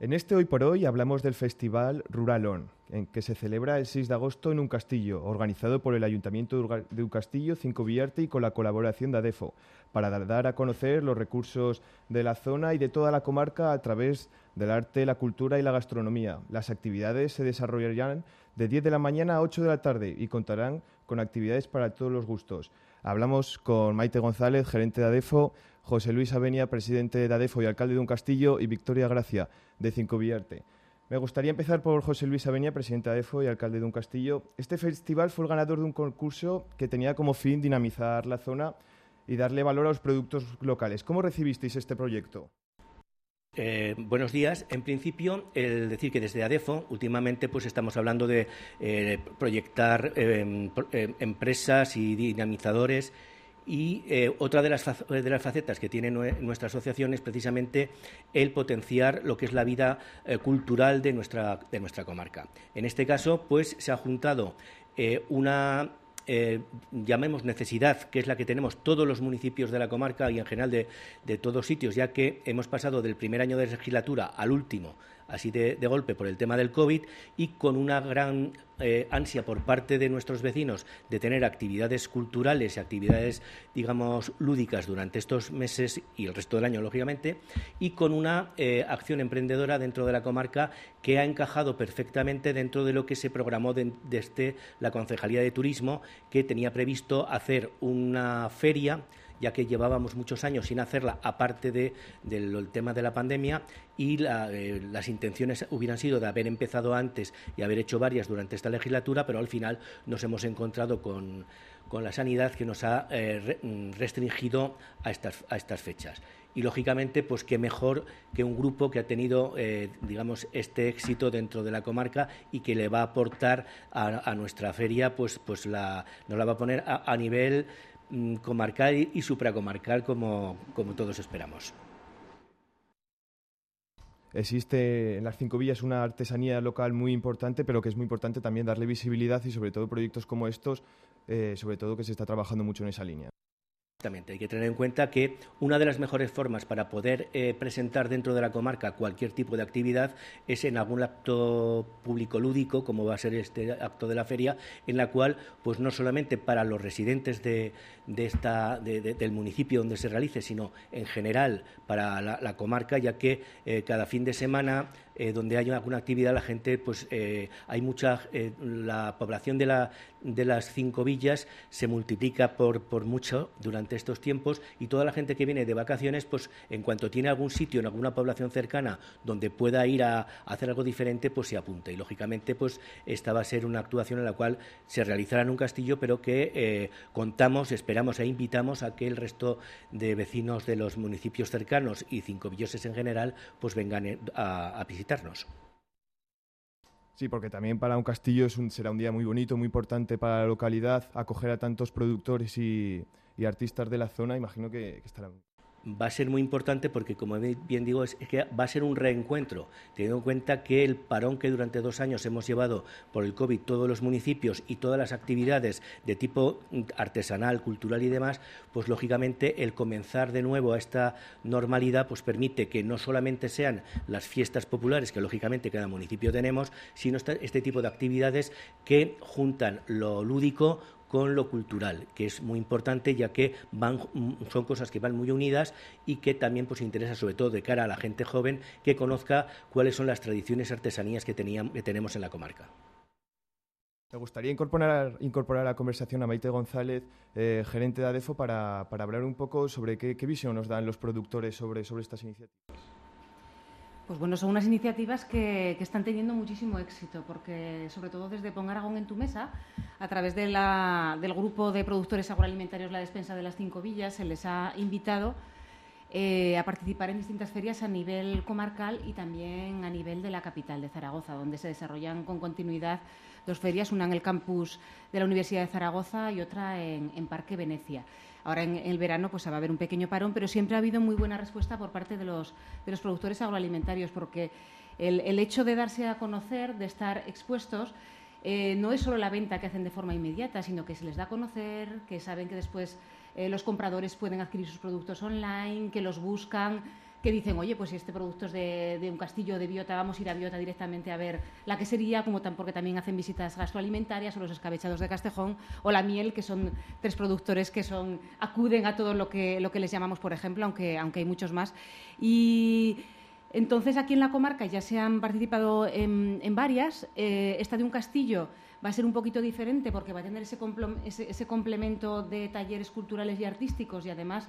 En este Hoy por Hoy hablamos del Festival Rural On, en que se celebra el 6 de agosto en Uncastillo, organizado por el Ayuntamiento de Uncastillo, Cinco Villarte y con la colaboración de ADEFO, para dar a conocer los recursos de la zona y de toda la comarca a través del arte, la cultura y la gastronomía. Las actividades se desarrollarán de 10 de la mañana a 8 de la tarde y contarán con actividades para todos los gustos. Hablamos con Maite González, gerente de ADEFO, José Luis Avenia, presidente de ADEFO y alcalde de Uncastillo, y Victoria Gracia, de Cinco Villarte. Me gustaría empezar por José Luis Avenia, presidente de ADEFO y alcalde de Uncastillo. Este festival fue el ganador de un concurso que tenía como fin dinamizar la zona y darle valor a los productos locales. ¿Cómo recibisteis este proyecto? Buenos días. En principio, el decir que desde ADEFO últimamente pues estamos hablando de proyectar empresas y dinamizadores. Y otra de las facetas que tiene nuestra asociación es precisamente el potenciar lo que es la vida cultural de nuestra comarca. En este caso, pues se ha juntado una llamemos necesidad, que es la que tenemos todos los municipios de la comarca y en general de todos sitios, ya que hemos pasado del primer año de legislatura al último, así de golpe por el tema del COVID, y con una gran ansia por parte de nuestros vecinos de tener actividades culturales y actividades, digamos, lúdicas durante estos meses y el resto del año, lógicamente, y con una acción emprendedora dentro de la comarca que ha encajado perfectamente dentro de lo que se programó desde la Concejalía de Turismo, que tenía previsto hacer una feria, ya que llevábamos muchos años sin hacerla, aparte del tema de la pandemia, y las intenciones hubieran sido de haber empezado antes y haber hecho varias durante esta legislatura, pero al final nos hemos encontrado con la sanidad que nos ha restringido a estas fechas. Y, lógicamente, pues qué mejor que un grupo que ha tenido, digamos, este éxito dentro de la comarca y que le va a aportar a nuestra feria, pues nos la va a poner a nivel comarcal y supracomarcal como todos esperamos. Existe en las Cinco Villas una artesanía local muy importante, pero que es muy importante también darle visibilidad y sobre todo proyectos como estos, sobre todo que se está trabajando mucho en esa línea. Exactamente, hay que tener en cuenta que una de las mejores formas para poder presentar dentro de la comarca cualquier tipo de actividad es en algún acto público lúdico, como va a ser este acto de la feria, en la cual, pues no solamente para los residentes del municipio donde se realice, sino en general para la comarca, ya que cada fin de semana donde hay alguna actividad, la gente, pues hay mucha, la población de las Cinco Villas se multiplica por mucho durante estos tiempos, y toda la gente que viene de vacaciones, pues en cuanto tiene algún sitio en alguna población cercana donde pueda ir a hacer algo diferente, pues se apunta. Y lógicamente, pues esta va a ser una actuación en la cual se realizará en Uncastillo, pero que contamos, esperamos e invitamos a que el resto de vecinos de los municipios cercanos y cincovilloses en general, pues vengan a visitarnos. Sí, porque también para Uncastillo será un día muy bonito, muy importante para la localidad, acoger a tantos productores y artistas de la zona. Imagino que estará. Va a ser muy importante porque, como bien digo, es que va a ser un reencuentro, teniendo en cuenta que el parón que durante 2 años hemos llevado por el COVID todos los municipios y todas las actividades de tipo artesanal, cultural y demás, pues lógicamente el comenzar de nuevo a esta normalidad pues permite que no solamente sean las fiestas populares, que lógicamente cada municipio tenemos, sino este tipo de actividades que juntan lo lúdico con lo cultural, que es muy importante, ya que son cosas que van muy unidas y que también pues interesa, sobre todo de cara a la gente joven, que conozca cuáles son las tradiciones y artesanías que tenemos en la comarca. Me gustaría incorporar a la conversación a Maite González, gerente de ADEFO, para hablar un poco sobre qué visión nos dan los productores sobre estas iniciativas. Pues bueno, son unas iniciativas que están teniendo muchísimo éxito, porque sobre todo desde Pon Aragón en tu Mesa, a través del grupo de productores agroalimentarios La Despensa de las Cinco Villas, se les ha invitado a participar en distintas ferias a nivel comarcal y también a nivel de la capital de Zaragoza, donde se desarrollan con continuidad 2 ferias, una en el campus de la Universidad de Zaragoza y otra en Parque Venecia. Ahora en el verano pues va a haber un pequeño parón, pero siempre ha habido muy buena respuesta por parte de los productores agroalimentarios, porque el hecho de darse a conocer, de estar expuestos, no es solo la venta que hacen de forma inmediata, sino que se les da a conocer, que saben que después los compradores pueden adquirir sus productos online, que los buscan, que dicen, oye, pues si este producto es de un castillo de Biota, vamos a ir a Biota directamente a ver la quesería, porque también hacen visitas gastroalimentarias, o los escabechados de Castejón, o la miel, que son 3 productores que acuden a todo lo que les llamamos, por ejemplo, aunque hay muchos más. Y entonces aquí en la comarca ya se han participado en varias. Esta de un castillo va a ser un poquito diferente porque va a tener ese complemento de talleres culturales y artísticos, y además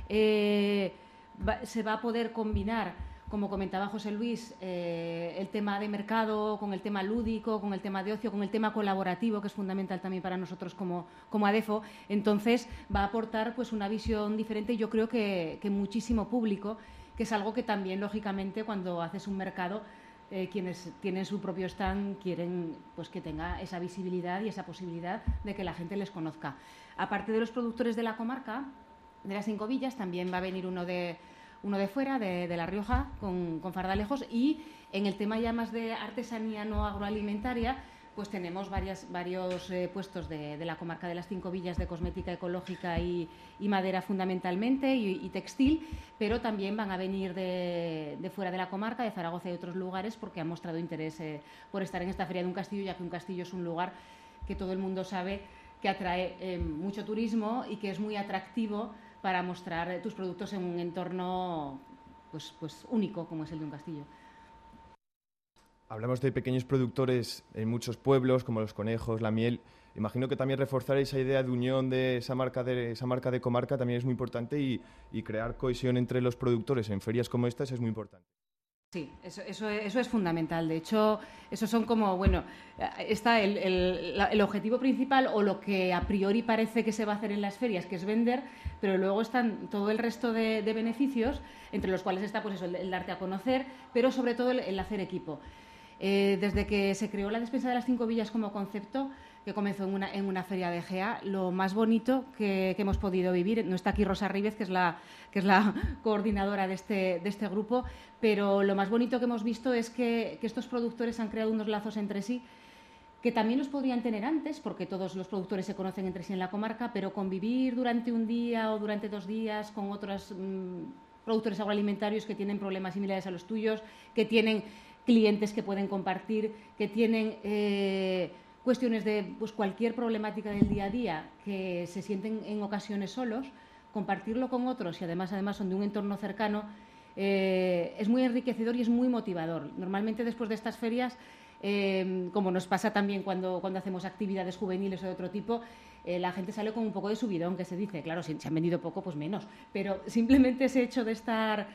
se va a poder combinar, como comentaba José Luis, el tema de mercado con el tema lúdico, con el tema de ocio, con el tema colaborativo, que es fundamental también para nosotros como ADEFO. Entonces va a aportar pues una visión diferente, y yo creo que muchísimo público, que es algo que también, lógicamente, cuando haces un mercado, quienes tienen su propio stand quieren pues que tenga esa visibilidad y esa posibilidad de que la gente les conozca. Aparte de los productores de la comarca, de las 5 villas, también va a venir uno de fuera, de La Rioja, con Fardalejos, y en el tema ya más de artesanía no agroalimentaria, pues tenemos varios puestos de la comarca de las 5 villas de cosmética ecológica y madera fundamentalmente, y textil, pero también van a venir de fuera de la comarca, de Zaragoza y otros lugares, porque han mostrado interés por estar en esta feria de un castillo, ya que un castillo es un lugar que todo el mundo sabe que atrae mucho turismo y que es muy atractivo para mostrar tus productos en un entorno pues único, como es el de un castillo. Hablamos de pequeños productores en muchos pueblos, como Los Conejos, la miel. Imagino que también reforzar esa idea de unión de esa marca de comarca también es muy importante, y crear cohesión entre los productores en ferias como estas es muy importante. Sí, eso es fundamental. De hecho, esos son como, bueno, está el objetivo principal, o lo que a priori parece que se va a hacer en las ferias, que es vender, pero luego están todo el resto de beneficios, entre los cuales está pues eso, el darte a conocer, pero sobre todo el hacer equipo. Desde que se creó la despensa de las 5 villas como concepto, que comenzó en una feria de GEA, lo más bonito que hemos podido vivir, no está aquí Rosa Ríbez, que es la coordinadora de este grupo, pero lo más bonito que hemos visto es que estos productores han creado unos lazos entre sí, que también los podrían tener antes, porque todos los productores se conocen entre sí en la comarca, pero convivir durante un día o durante 2 días con otros productores agroalimentarios que tienen problemas similares a los tuyos, que tienen clientes que pueden compartir, que tienen cuestiones de pues, cualquier problemática del día a día, que se sienten en ocasiones solos, compartirlo con otros, y además son de un entorno cercano, es muy enriquecedor y es muy motivador. Normalmente después de estas ferias, como nos pasa también cuando hacemos actividades juveniles o de otro tipo, la gente sale con un poco de subidón, que se dice. Claro, si se han vendido poco, pues menos, pero simplemente ese hecho de estar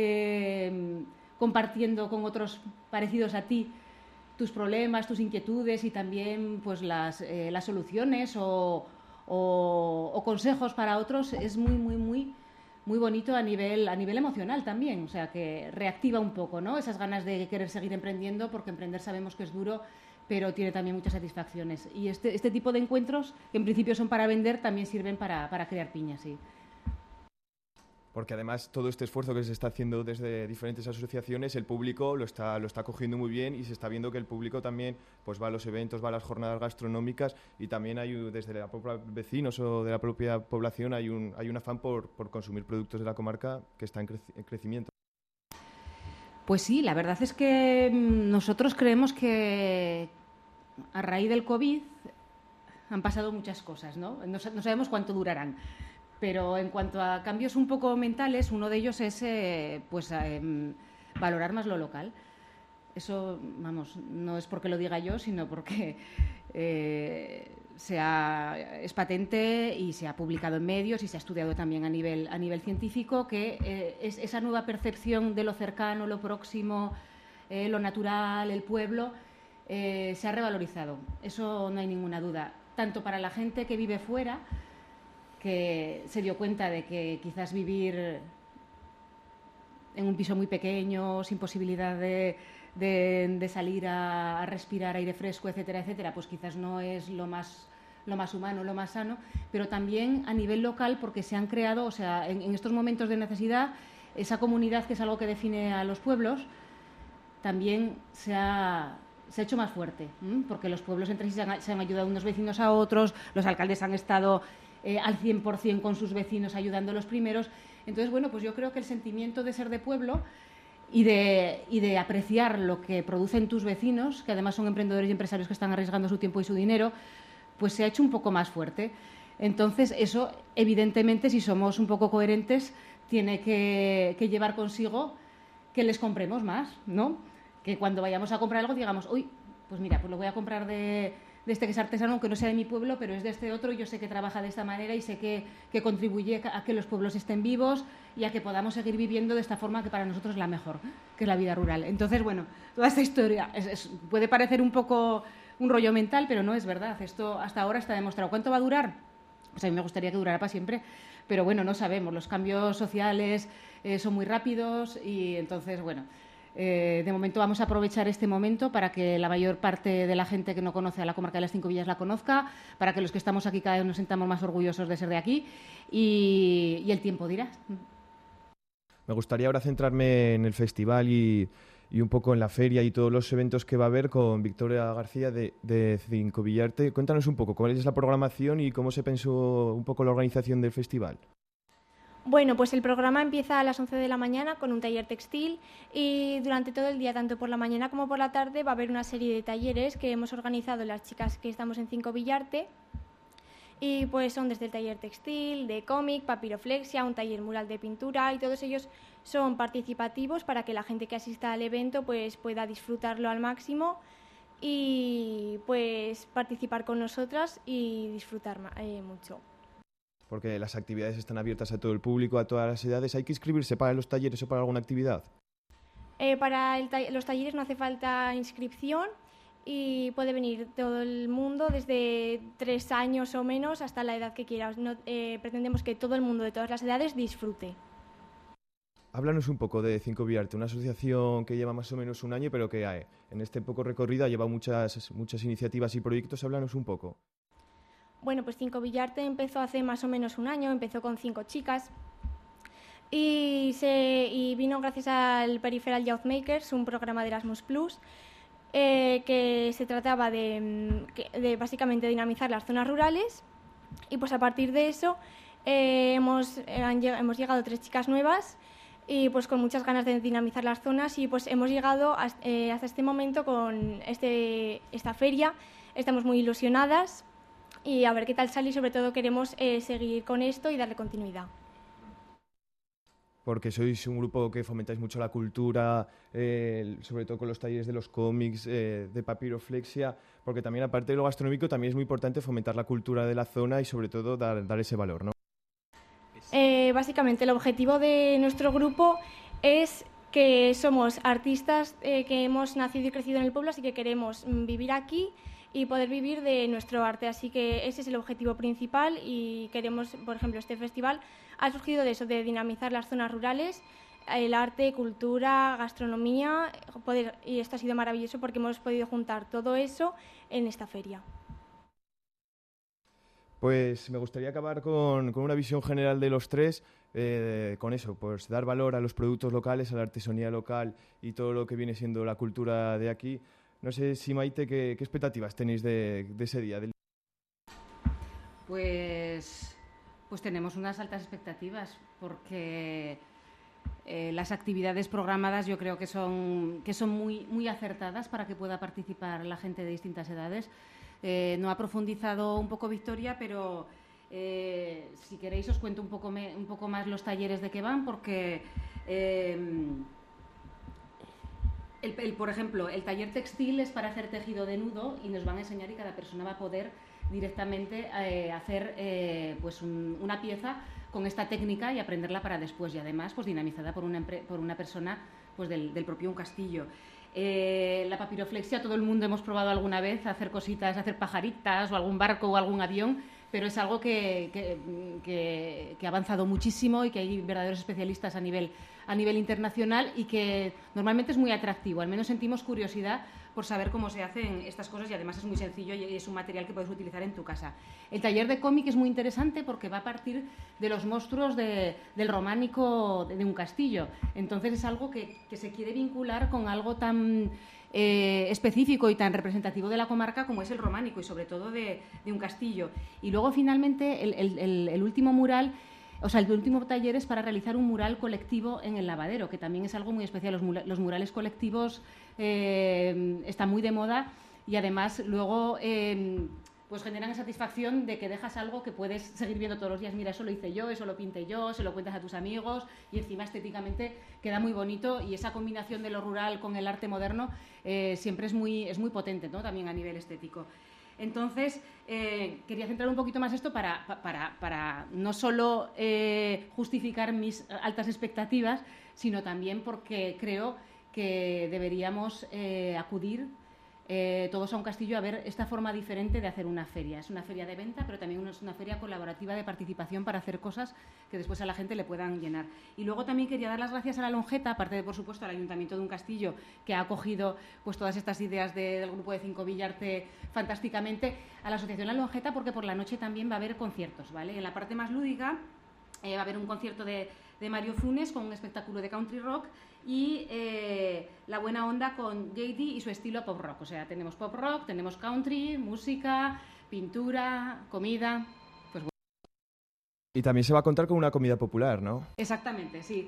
compartiendo con otros parecidos a ti tus problemas, tus inquietudes, y también pues las soluciones o consejos para otros, es muy bonito a nivel emocional también. O sea, que reactiva un poco, ¿no?, esas ganas de querer seguir emprendiendo, porque emprender sabemos que es duro, pero tiene también muchas satisfacciones. Y este tipo de encuentros, que en principio son para vender, también sirven para crear piñas, sí. Porque además todo este esfuerzo que se está haciendo desde diferentes asociaciones, el público lo está cogiendo muy bien, y se está viendo que el público también pues va a los eventos, va a las jornadas gastronómicas, y también desde la propia vecinos o de la propia población hay un afán por consumir productos de la comarca que está en crecimiento. Pues sí, la verdad es que nosotros creemos que a raíz del COVID han pasado muchas cosas, ¿no? No sabemos cuánto durarán. Pero en cuanto a cambios un poco mentales, uno de ellos es valorar más lo local. Eso, vamos, no es porque lo diga yo, sino porque es patente y se ha publicado en medios y se ha estudiado también a nivel científico, que es esa nueva percepción de lo cercano, lo próximo, lo natural, el pueblo, se ha revalorizado. Eso no hay ninguna duda. Tanto para la gente que vive fuera, que se dio cuenta de que quizás vivir en un piso muy pequeño, sin posibilidad de salir a respirar aire fresco, etcétera, etcétera, pues quizás no es lo más humano, lo más sano, pero también a nivel local, porque se han creado, o sea, en estos momentos de necesidad, esa comunidad, que es algo que define a los pueblos, también se ha hecho más fuerte, porque los pueblos entre sí se han ayudado unos vecinos a otros, los alcaldes han estado al 100% con sus vecinos ayudando a los primeros. Entonces, bueno, pues yo creo que el sentimiento de ser de pueblo y de apreciar lo que producen tus vecinos, que además son emprendedores y empresarios que están arriesgando su tiempo y su dinero, pues se ha hecho un poco más fuerte. Entonces, eso, evidentemente, si somos un poco coherentes, tiene que llevar consigo que les compremos más, ¿no? Que cuando vayamos a comprar algo digamos, uy, pues mira, pues lo voy a comprar de este que es artesano, aunque no sea de mi pueblo, pero es de este otro, y yo sé que trabaja de esta manera y sé que contribuye a que los pueblos estén vivos y a que podamos seguir viviendo de esta forma que para nosotros es la mejor, que es la vida rural. Entonces, bueno, toda esta historia puede parecer un poco un rollo mental, pero no es verdad. Esto hasta ahora está demostrado. ¿Cuánto va a durar? Pues a mí me gustaría que durara para siempre, pero bueno, no sabemos. Los cambios sociales son muy rápidos y entonces, bueno, de momento vamos a aprovechar este momento para que la mayor parte de la gente que no conoce a la comarca de las Cinco Villas la conozca, para que los que estamos aquí cada vez nos sintamos más orgullosos de ser de aquí y el tiempo dirá. Me gustaría ahora centrarme en el festival y un poco en la feria y todos los eventos que va a haber con Victoria García de Cinco Villarte. Cuéntanos un poco cuál es la programación y cómo se pensó un poco la organización del festival. Bueno, pues el programa empieza a las 11 de la mañana con un taller textil y durante todo el día, tanto por la mañana como por la tarde, va a haber una serie de talleres que hemos organizado las chicas que estamos en Cinco Villarte y pues son desde el taller textil, de cómic, papiroflexia, un taller mural de pintura y todos ellos son participativos para que la gente que asista al evento pues pueda disfrutarlo al máximo y pues participar con nosotras y disfrutar mucho. Porque las actividades están abiertas a todo el público, a todas las edades. ¿Hay que inscribirse para los talleres o para alguna actividad? Para los talleres no hace falta inscripción y puede venir todo el mundo, desde 3 años o menos hasta la edad que quieras. Pretendemos que todo el mundo de todas las edades disfrute. Háblanos un poco de Cinco Villarte, una asociación que lleva más o menos un año, pero que en este poco recorrido ha llevado muchas iniciativas y proyectos. Háblanos un poco. Bueno, pues Cinco Villarte empezó hace más o menos un año, empezó con 5 chicas y vino gracias al Peripheral Youth Makers, un programa de Erasmus+, que se trataba de básicamente dinamizar las zonas rurales y pues a partir de eso hemos llegado 3 chicas nuevas y pues con muchas ganas de dinamizar las zonas y pues hemos llegado hasta este momento con esta feria. Estamos muy ilusionadas y a ver qué tal sale y sobre todo queremos seguir con esto y darle continuidad. Porque sois un grupo que fomentáis mucho la cultura, sobre todo con los talleres de los cómics, de papiroflexia, porque también aparte de lo gastronómico también es muy importante fomentar la cultura de la zona y sobre todo dar ese valor, ¿no? Básicamente el objetivo de nuestro grupo es que somos artistas que hemos nacido y crecido en el pueblo, así que queremos vivir aquí y poder vivir de nuestro arte. Así que ese es el objetivo principal y queremos, por ejemplo, este festival ha surgido de eso, de dinamizar las zonas rurales, el arte, cultura, gastronomía, y esto ha sido maravilloso porque hemos podido juntar todo eso en esta feria. Pues me gustaría acabar con una visión general de los tres, con eso, pues dar valor a los productos locales, a la artesanía local y todo lo que viene siendo la cultura de aquí. No sé si, Maite, ¿qué expectativas tenéis de ese día? Pues tenemos unas altas expectativas porque las actividades programadas yo creo que son muy, muy acertadas para que pueda participar la gente de distintas edades. No ha profundizado un poco Victoria, pero si queréis os cuento un poco más los talleres de qué van, porque por ejemplo, el taller textil es para hacer tejido de nudo y nos van a enseñar y cada persona va a poder directamente hacer pues una pieza con esta técnica y aprenderla para después y además pues dinamizada por una persona pues del propio un castillo. La papiroflexia, todo el mundo hemos probado alguna vez hacer cositas, hacer pajaritas o algún barco o algún avión, pero es algo que ha avanzado muchísimo y que hay verdaderos especialistas a nivel internacional y que normalmente es muy atractivo. Al menos sentimos curiosidad por saber cómo se hacen estas cosas y además es muy sencillo y es un material que puedes utilizar en tu casa. El taller de cómic es muy interesante porque va a partir de los monstruos del románico de un castillo. Entonces es algo que se quiere vincular con algo tan específico y tan representativo de la comarca como es el románico y sobre todo de un castillo. Y luego finalmente el último mural O sea, el último taller es para realizar un mural colectivo en el lavadero, que también es algo muy especial. Los murales colectivos están muy de moda y además luego pues generan satisfacción de que dejas algo que puedes seguir viendo todos los días. Mira, eso lo hice yo, eso lo pinté yo, se lo cuentas a tus amigos y encima estéticamente queda muy bonito, y esa combinación de lo rural con el arte moderno siempre es muy potente, ¿no? También a nivel estético. Entonces, quería centrar un poquito más esto para no solo justificar mis altas expectativas, sino también porque creo que deberíamos acudir todos a un castillo a ver esta forma diferente de hacer una feria. Es una feria de venta, pero también es una feria colaborativa de participación para hacer cosas que después a la gente le puedan llenar. Y luego también quería dar las gracias a la Longeta, aparte de, por supuesto, al Ayuntamiento de Uncastillo, que ha acogido pues todas estas ideas del grupo de Cinco Villarte fantásticamente, a la Asociación La Longeta, porque por la noche también va a haber conciertos, ¿vale? En la parte más lúdica va a haber un concierto de Mario Funes con un espectáculo de country rock y La Buena Onda con JD y su estilo pop rock. O sea, tenemos pop rock, tenemos country, música, pintura, comida. Pues bueno. Y también se va a contar con una comida popular, ¿no? Exactamente, sí.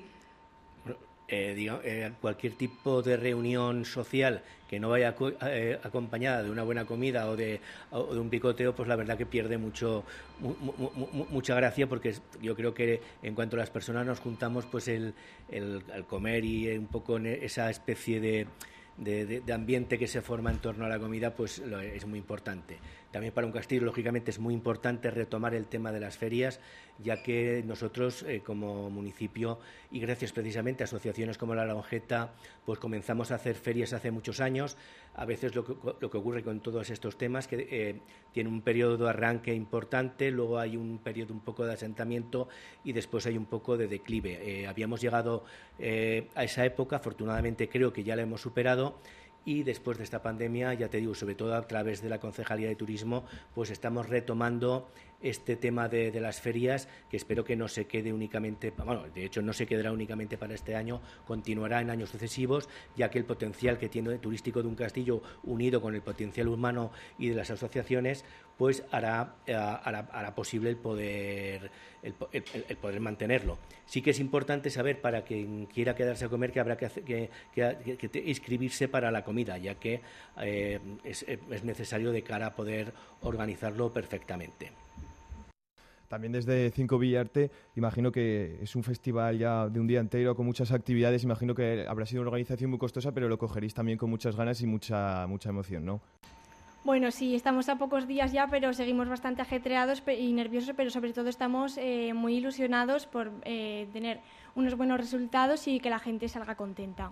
Cualquier tipo de reunión social que no vaya acompañada de una buena comida o de un picoteo, pues la verdad que pierde mucha gracia, porque yo creo que en cuanto las personas nos juntamos, pues el comer y un poco esa especie de ambiente que se forma en torno a la comida, pues es muy importante. También para Uncastillo, lógicamente, es muy importante retomar el tema de las ferias, ya que nosotros, como municipio, y gracias precisamente a asociaciones como La Longeta, pues comenzamos a hacer ferias hace muchos años. A veces lo que ocurre con todos estos temas, que tiene un periodo de arranque importante, luego hay un periodo un poco de asentamiento y después hay un poco de declive. Habíamos llegado a esa época, afortunadamente creo que ya la hemos superado. Y después de esta pandemia, ya te digo, sobre todo a través de la Concejalía de Turismo, pues estamos retomando este tema de las ferias, que espero que no se quede únicamente, bueno, de hecho no se quedará únicamente para este año, continuará en años sucesivos, ya que el potencial que tiene turístico de Uncastillo, unido con el potencial humano y de las asociaciones, pues hará posible el poder mantenerlo. Sí que es importante saber, para quien quiera quedarse a comer, que habrá que inscribirse para la comida, ya que es necesario de cara a poder organizarlo perfectamente. También desde Cinco Villarte, imagino que es un festival ya de un día entero con muchas actividades. Imagino que habrá sido una organización muy costosa, pero lo cogeréis también con muchas ganas y mucha emoción, ¿no? Bueno, sí, estamos a pocos días ya, pero seguimos bastante ajetreados y nerviosos, pero sobre todo estamos muy ilusionados por tener unos buenos resultados y que la gente salga contenta.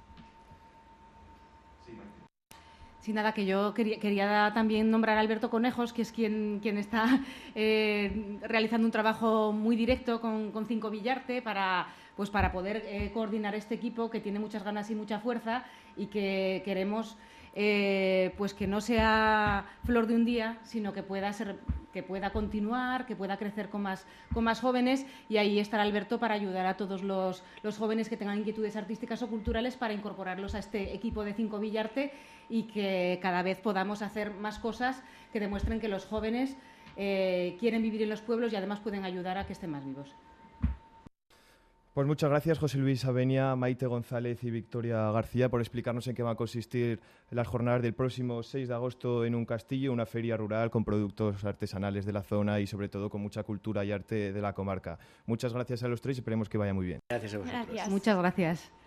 Sí, nada, que yo quería también nombrar a Alberto Conejos, que es quien está realizando un trabajo muy directo con Cinco Villarte para poder coordinar este equipo, que tiene muchas ganas y mucha fuerza, y que queremos pues que no sea flor de un día, sino que pueda continuar, que pueda crecer con más jóvenes, y ahí estará Alberto para ayudar a todos los jóvenes que tengan inquietudes artísticas o culturales para incorporarlos a este equipo de Cinco Villarte, y que cada vez podamos hacer más cosas que demuestren que los jóvenes quieren vivir en los pueblos y además pueden ayudar a que estén más vivos. Pues muchas gracias, José Luis Avenia, Maite González y Victoria García, por explicarnos en qué va a consistir las jornadas del próximo 6 de agosto en Uncastillo, una feria rural con productos artesanales de la zona y sobre todo con mucha cultura y arte de la comarca. Muchas gracias a los tres y esperemos que vaya muy bien. Gracias a vosotros. Gracias. Muchas gracias.